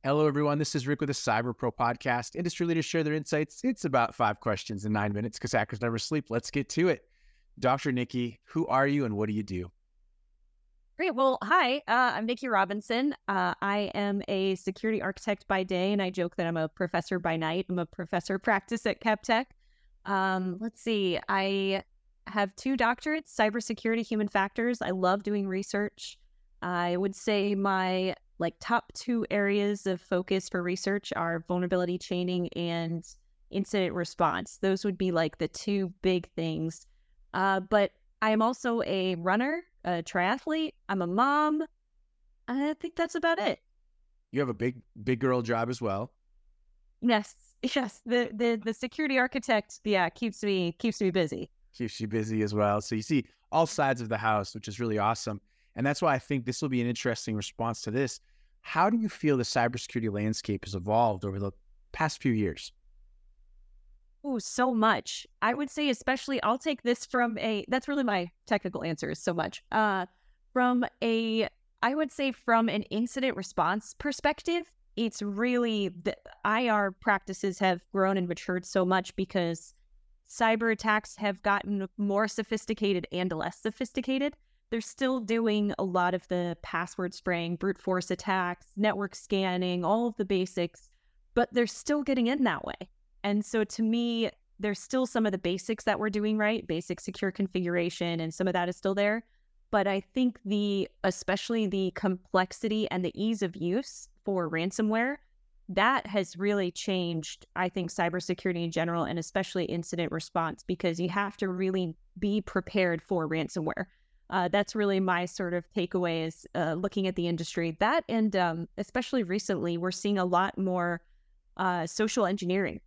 Hello, everyone. This is Rick with the Cyber Pro podcast. Industry leaders share their insights. It's about 5 questions in 9 minutes because hackers never sleep. Let's get to it. Dr. Nikki, who are you and what do you do? Great. Well, hi, I'm Nikki Robinson. I am a security architect by day, and I joke that I'm a professor by night. I'm a professor of practice at KevTech. Let's see. I have 2 doctorates, cybersecurity, human factors. I love doing research. I would say my top 2 areas of focus for research are vulnerability chaining and incident response. Those would be the 2 big things. But I am also a runner, a triathlete. I'm a mom. I think that's about it. You have a big girl job as well. Yes. The security architect, keeps me busy. Keeps you busy as well. So you see all sides of the house, which is really awesome. And that's why I think this will be an interesting response to this. How do you feel the cybersecurity landscape has evolved over the past few years? Oh, so much. I would say especially, I'll take this that's really my technical answer is so much. I would say from an incident response perspective, it's really, the IR practices have grown and matured so much because cyber attacks have gotten more sophisticated and less sophisticated. They're still doing a lot of the password spraying, brute force attacks, network scanning, all of the basics, but they're still getting in that way. And so to me, there's still some of the basics that we're doing right, basic secure configuration, and some of that is still there. But I think especially the complexity and the ease of use for ransomware, that has really changed, I think, cybersecurity in general, and especially incident response, because you have to really be prepared for ransomware. That's really my sort of takeaway is looking at the industry. That and especially recently, we're seeing a lot more social engineering.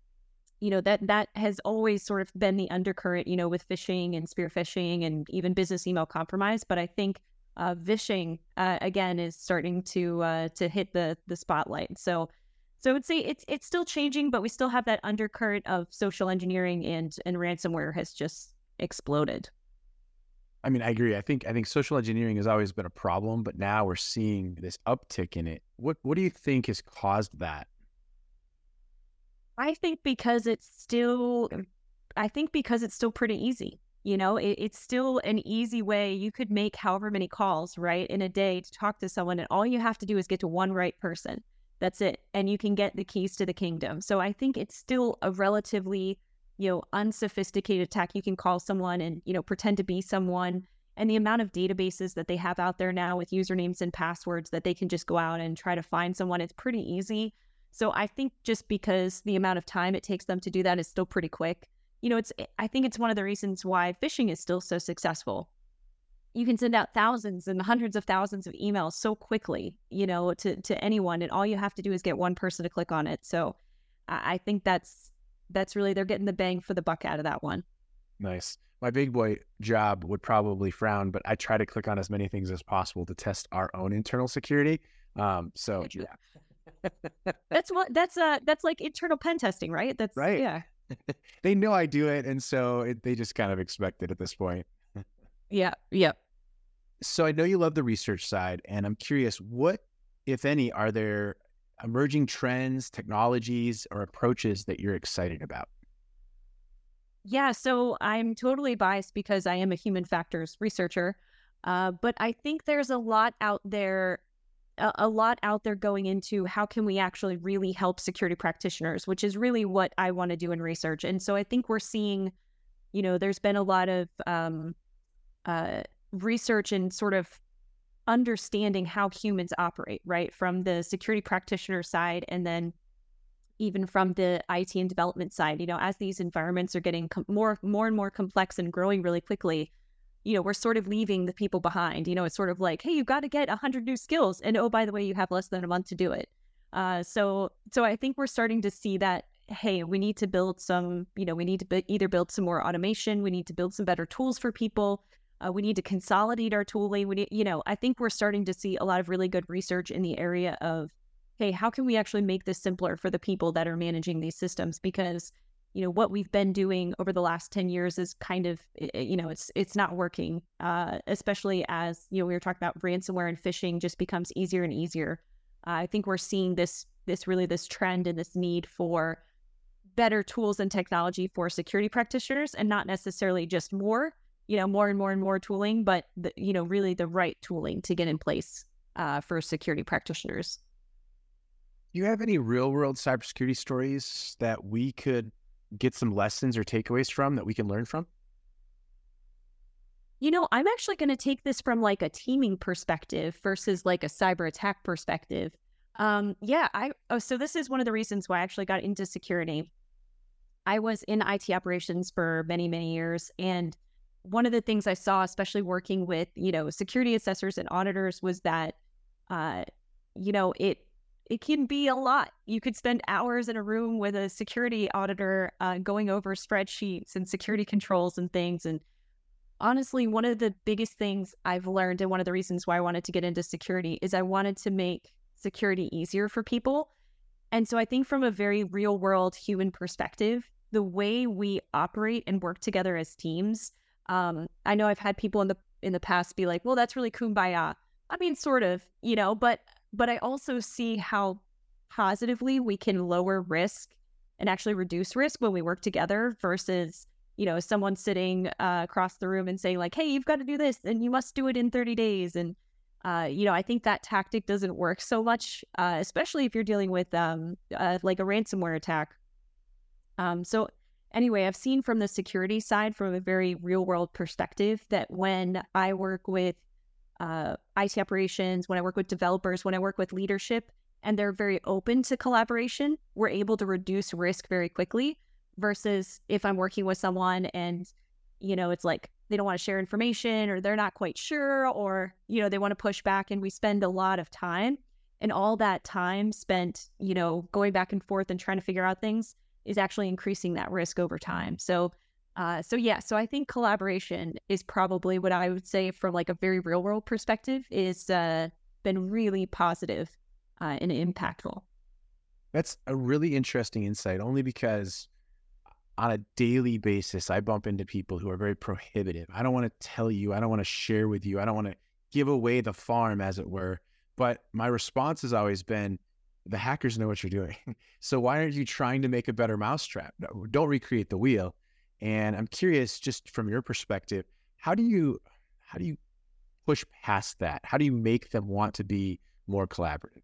That has always sort of been the undercurrent, with phishing and spear phishing and even business email compromise. But I think vishing, again, is starting to hit the spotlight. So I would say it's still changing, but we still have that undercurrent of social engineering and ransomware has just exploded. I mean, I agree. I think social engineering has always been a problem, but now we're seeing this uptick in it. What do you think has caused that? I think because it's still pretty easy. It's still an easy way. You could make however many calls, right, in a day to talk to someone, and all you have to do is get to one right person. That's it. And you can get the keys to the kingdom. So I think it's still a relatively, unsophisticated attack. You can call someone and, pretend to be someone. And the amount of databases that they have out there now with usernames and passwords that they can just go out and try to find someone, it's pretty easy. So I think just because the amount of time it takes them to do that is still pretty quick. I think it's one of the reasons why phishing is still so successful. You can send out thousands and hundreds of thousands of emails so quickly, to anyone. And all you have to do is get one person to click on it. So I think that's really, they're getting the bang for the buck out of that one. Nice. My big boy job would probably frown, but I try to click on as many things as possible to test our own internal security. So yeah. That's like internal pen testing, right? That's right. Yeah. They know I do it, and so they just kind of expect it at this point. Yeah. Yep. So I know you love the research side, and I'm curious, what, if any, are there emerging trends, technologies, or approaches that you're excited about? Yeah, so I'm totally biased because I am a human factors researcher, but I think there's a lot out there going into how can we actually really help security practitioners, which is really what I want to do in research. And so I think we're seeing, there's been a lot of research and sort of understanding how humans operate, right? From the security practitioner side, and then even from the IT and development side, as these environments are getting more and more complex and growing really quickly, we're sort of leaving the people behind. It's sort of like, hey, you've got to get 100 new skills. And oh, by the way, you have less than a month to do it. So I think we're starting to see that, hey, we need to build some, we need to either build some more automation. We need to build some better tools for people. We need to consolidate our tooling. I think we're starting to see a lot of really good research in the area of, hey, how can we actually make this simpler for the people that are managing these systems? Because, what we've been doing over the last 10 years is kind of, it's not working, especially as, we were talking about ransomware and phishing just becomes easier and easier. I think we're seeing this trend and this need for better tools and technology for security practitioners, and not necessarily just more, more and more and more tooling, but really the right tooling to get in place for security practitioners. Do you have any real world cybersecurity stories that we could get some lessons or takeaways from that we can learn from? I'm actually going to take this from like a teaming perspective versus like a cyber attack perspective. So this is one of the reasons why I actually got into security. I was in IT operations for many, many years. And one of the things I saw, especially working with, security assessors and auditors, was that, it can be a lot. You could spend hours in a room with a security auditor going over spreadsheets and security controls and things. And honestly, one of the biggest things I've learned, and one of the reasons why I wanted to get into security, is I wanted to make security easier for people. And so I think from a very real world human perspective, the way we operate and work together as teams, I know I've had people in the past be like, well, that's really kumbaya. I mean, sort of, but I also see how positively we can lower risk and actually reduce risk when we work together versus, someone sitting across the room and saying like, hey, you've got to do this and you must do it in 30 days. And, I think that tactic doesn't work so much, especially if you're dealing with like a ransomware attack. So anyway, I've seen from the security side, from a very real world perspective, that when I work with IT operations, when I work with developers, when I work with leadership, and they're very open to collaboration, we're able to reduce risk very quickly versus if I'm working with someone and, it's like they don't want to share information, or they're not quite sure, or, they want to push back, and we spend a lot of time, and all that time spent, going back and forth and trying to figure out things is actually increasing that risk over time. So I think collaboration is probably what I would say from like a very real world perspective is been really positive and impactful. That's a really interesting insight, only because on a daily basis, I bump into people who are very prohibitive. I don't want to tell you, I don't want to share with you, I don't want to give away the farm, as it were. But my response has always been, the hackers know what you're doing. So why aren't you trying to make a better mousetrap? No, don't recreate the wheel. And I'm curious, just from your perspective, how do you push past that? How do you make them want to be more collaborative?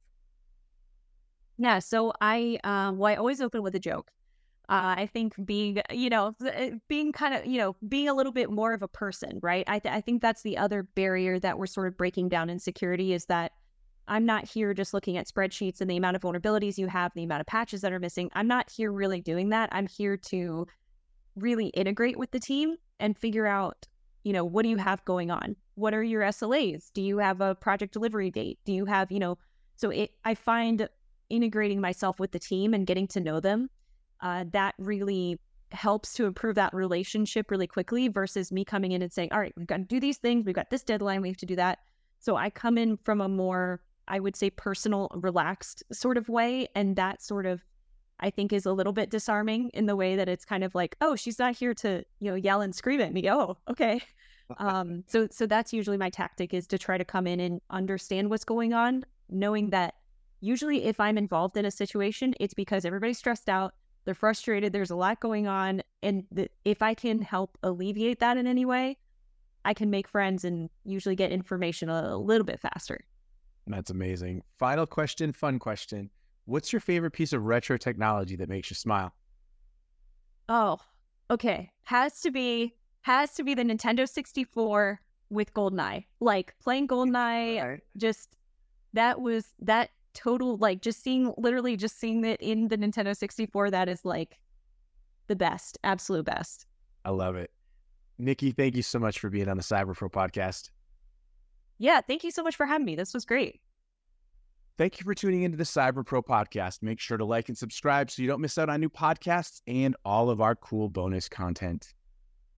Yeah, so I always open with a joke. I think being kind of, being a little bit more of a person, right? I think that's the other barrier that we're sort of breaking down in security, is that I'm not here just looking at spreadsheets and the amount of vulnerabilities you have, the amount of patches that are missing. I'm not here really doing that. I'm here to really integrate with the team and figure out, what do you have going on? What are your SLAs? Do you have a project delivery date? Do you have, I find integrating myself with the team and getting to know them, that really helps to improve that relationship really quickly versus me coming in and saying, all right, we've got to do these things. We've got this deadline. We have to do that. So I come in from a more, I would say, personal, relaxed sort of way. And that sort of, I think, is a little bit disarming in the way that it's kind of like, oh, she's not here to, yell and scream at me. Oh, okay. So that's usually my tactic, is to try to come in and understand what's going on, knowing that usually if I'm involved in a situation, it's because everybody's stressed out, they're frustrated, there's a lot going on. And if I can help alleviate that in any way, I can make friends and usually get information a little bit faster. That's amazing. Final question, fun question. What's your favorite piece of retro technology that makes you smile? Oh, okay. Has to be the Nintendo 64 with GoldenEye. Like playing GoldenEye, Right. just that was that total, like just seeing it in the Nintendo 64, that is like the best, absolute best. I love it. Nikki, thank you so much for being on the CyberPro podcast. Yeah, thank you so much for having me. This was great. Thank you for tuning into the CyberPro podcast. Make sure to like and subscribe so you don't miss out on new podcasts and all of our cool bonus content.